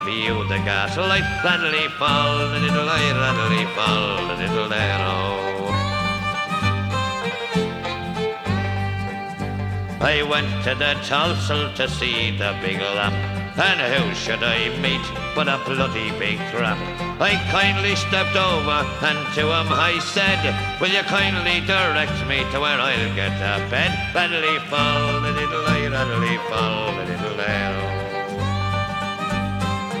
View the gaslight, rattly fall, the little eye, rattly fall, the little there, oh. I went to the Tulsel to see the big lamp, and who should I meet but a bloody big tramp? I kindly stepped over, and to him I said, will you kindly direct me to where I'll get a bed? Rattly fall, the little eye, rattly fall, the little there, oh.